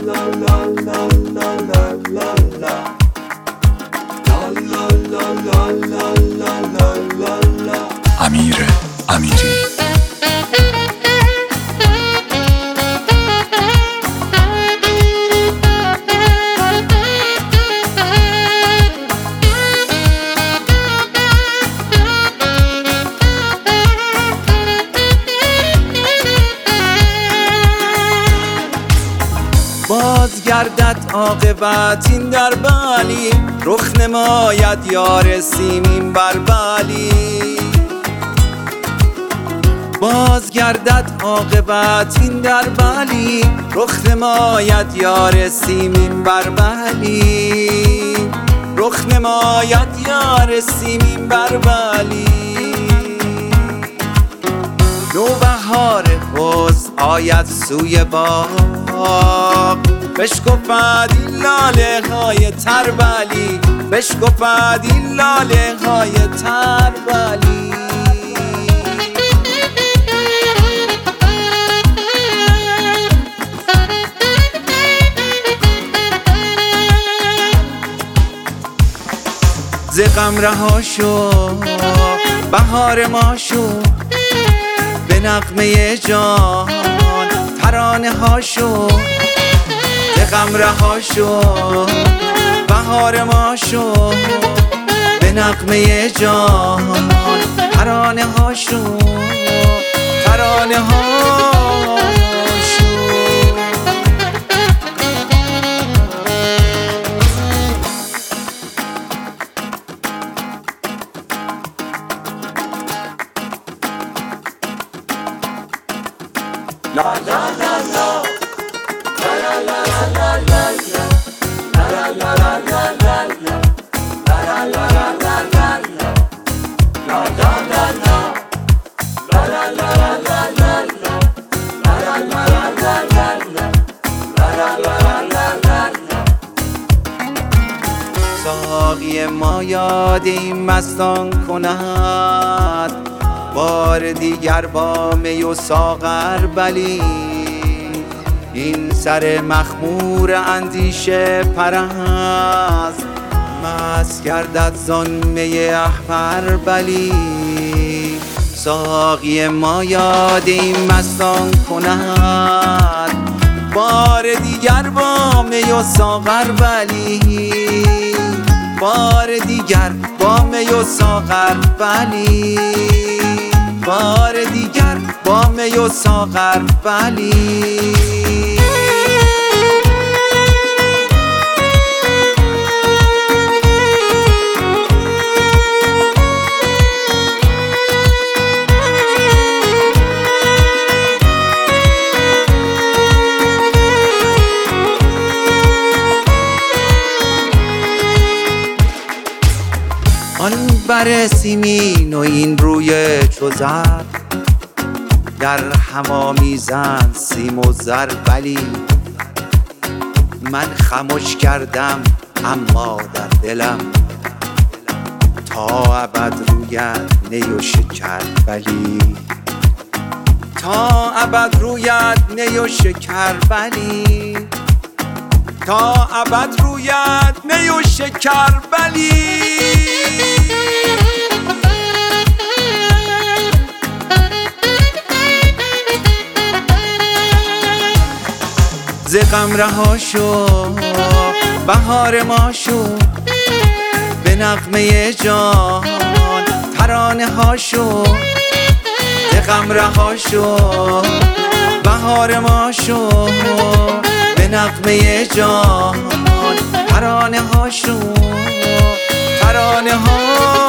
امیر امیری. بازگردد عاقبت این در بلی، رخ نماید یار سیمین بر بلی. بازگردد عاقبت این در بلی، رخ نماید یار سیمین بر بلی. رخ نماید یار سیمین بر بلی. نوبهار حسن آید سوی باغ، بشکفد این لاله های تربلی، بشکفد این لاله های تربلی. ز غم رها شو بهار ما شو، به نغمه جان ترانه ها شو. ز غم رها شو بهار ما شو، به نغمه جان ترانه ها شو. ترانه ها شو. La la la la, la la la la la la, la la la la la la, la la la la la la, la la la la, la la la la la la, la la la la la la, la la la la la la. ساقی ما یاد این مستان کند، بار دیگر با می و ساغر بلی. این سر مخمور اندیشه پرست، مست گردد زان می احمر بلی. ساقی ما یاد این مستان کند، بار دیگر با می و ساغر بلی. بار دیگر با می و ساغر بلی. بار دیگر با می و ساغر بلی. آن بر سیمین و این روی چو زر، در هم آمیزند سیم و زر بلی. من خموش کردم اما در دلم، تا ابد رویت نی و شکر بلی. تا ابد رویت نی و شکر بلی. تا ابد رویت نی و شکر بلی. ز غم رها شو بهار ما شو، به نغمه جان ترانه ها شو. ز غم رها شو بهار ما شو، به نغمه جان ترانه ها شو. ترانه ها